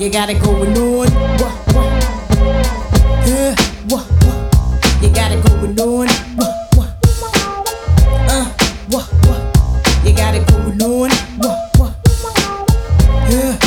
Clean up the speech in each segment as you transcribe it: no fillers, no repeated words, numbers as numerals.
You got it going on. What? Yeah, what? You got it going on. What? You got it going on. What? Yeah,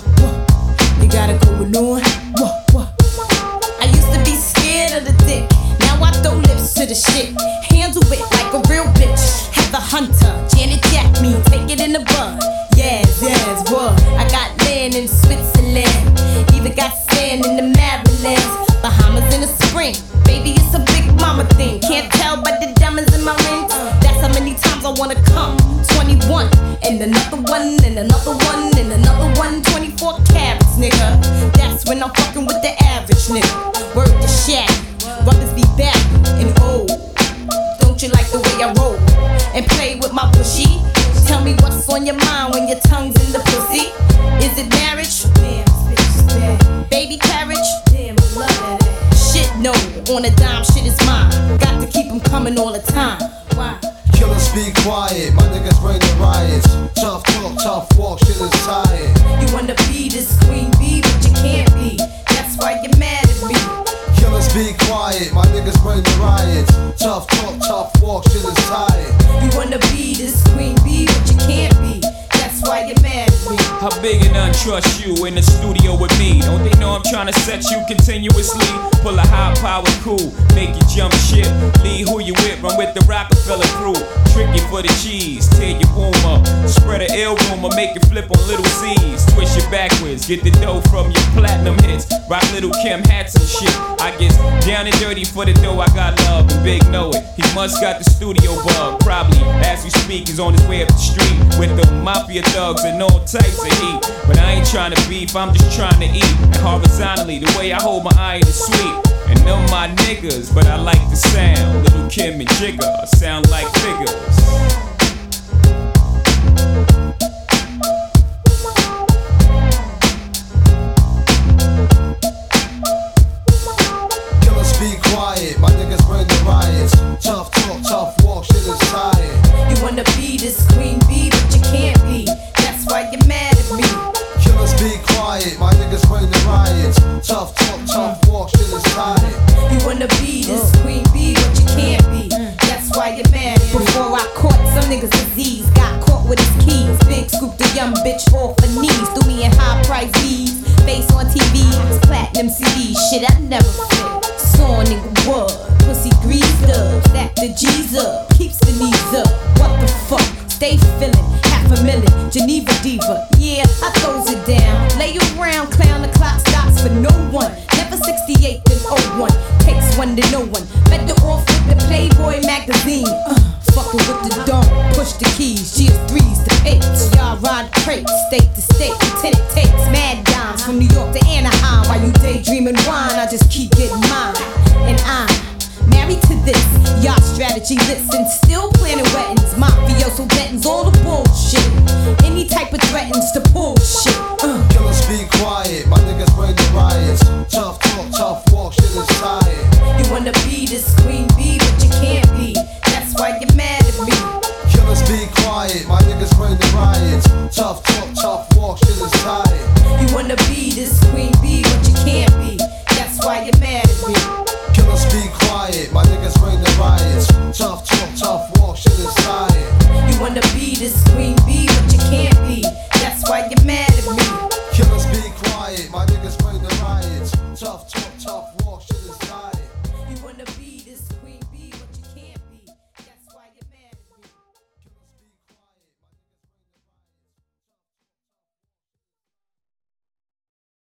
what? You got it going on. What? I used to be scared of the dick. Now I throw lips to the shit. Handle it like a real bitch. Have the hunter, Janet Jack me, take it in the bud. Yes, what? I got land in Switzerland. Even got sand in the Marylands. Bahamas in the spring. Baby, it's a big mama thing. Can't tell by the diamonds in my rings. That's how many times I wanna come. 21, and another one, and another one, and another one. 24 carats, nigga. That's when I'm fucking with the average nigga. Word to Shaq. Brothers be back and old. Don't you like the way I roll and play with my bushy? Tell me what's on your mind when your tongue's in the pussy. Is it marriage? Damn, this bitch is bad. Baby carriage? Damn, I love that. Shit, no. On a dime, shit is mine. Got to keep them coming all the time. Why? Killers be quiet, my niggas bring the riots. Tough talk, tough walk, shit is tired. You wanna be this queen bee, but you can't be. That's why you're mad at me. Killers be quiet, my niggas bring the riots. Tough talk, tough walk, shit is tired. You wanna be this queen bee, but you can't be. That's why you're mad at me. How big and untrust you in the studio with me? Don't they know I'm trying to set you continuously? Pull a high power cool, make you jump ship. Lead who you with, run with the Rockefeller crew. Tricky for the cheese, tear your womb up. Spread an ill rumor, make it flip on little C's. Twist it backwards, get the dough from your platinum hits. Rock Little Kim hats and shit. I get down and dirty for the dough, I got love and Big know it. He must got the studio bug. Probably, as we speak, he's on his way up the street with the mafia thugs and all types of heat. But I ain't trying to beef, I'm just trying to eat. And horizontally, the way I hold my iron is sweet. And them my niggas, but I like the sound. Little Kim and Jigga sound like figures. Killers be quiet, my niggas bring the riots. Tough talk, tough walk, shit is tired. You wanna be this queen bee, but you can't be. That's why you're mad at me. Killers be quiet, my niggas bring the riots. Tough talk, tough walk, shit is tired. You wanna be this queen bee, but you can't be. That's why you're mad at me. Before I caught some niggas disease, got caught with his keys. Big scoop the young bitch off her knees. Threw me in high price V's. Face on TV, platinum CDs. Shit, I never fit. Saw a nigga what? Pussy greased up. Stack the G's up. Keeps the knees up. What the fuck? Stay feeling. $500,000. Geneva diva. Yeah, I throws it down. Lay around, clown, the clock stops for no one. Never 68 then 01. Takes one to no one. Better off with the Playboy magazine. Fucking with the dome. Push the keys. GS3s to apes. Y'all ride crates. State to state. Lieutenant takes mad dimes from New York to Anaheim. While you daydreaming wine, I just keep getting mine. And I'm married to this. Y'all strategy listen. Still planning weddings. Mafioso bettings. All the bullshit. Any type of threatens to